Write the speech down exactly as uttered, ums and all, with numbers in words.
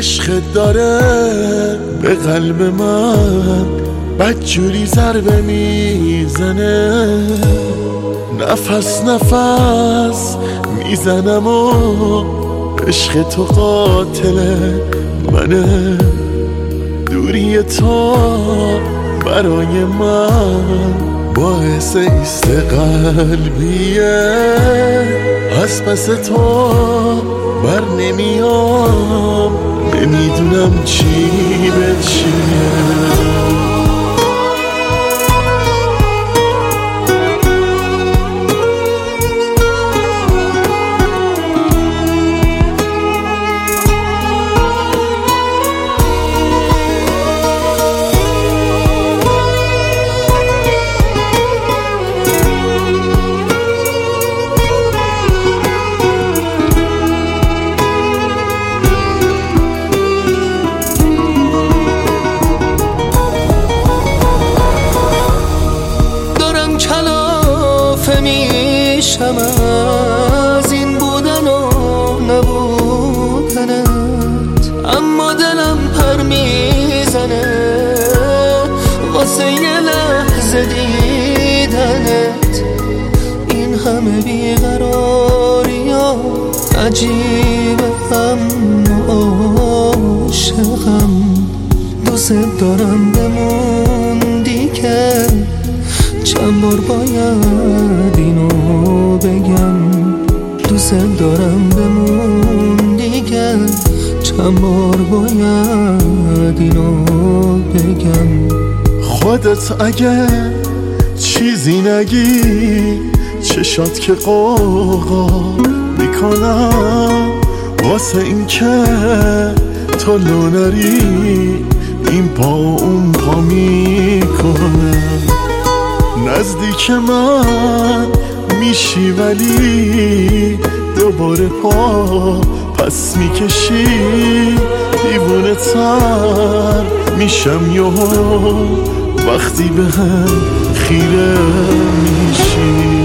عشق داره به قلب من بدجوری ضربه میزنه، نفس نفس میزنم و عشق تو قاتل منه. دوری تو برای من باعث ایست قلبیه، از پس تو بر نمیام، نمیدونم چی به چیه. میشم از این بودن و نبودنت، اما دلم پر میزنه واسه یه لحظه دیدنت. این همه بیقراری ها عجیبه، هم عاشقم، دوست دارم بموندی که چند بار باید اینو بگم. دوست دارم بمون دیگه، چند بار باید اینو بگم. خودت اگه چیزی نگی چشات که قوقا میکنم، واسه این که تو لو نری این پا اون پا میکنم. نزدیک من میشی ولی دوباره پا پس میکشی، دیوونه تر میشم یهو وقتی به هم خیره میشی.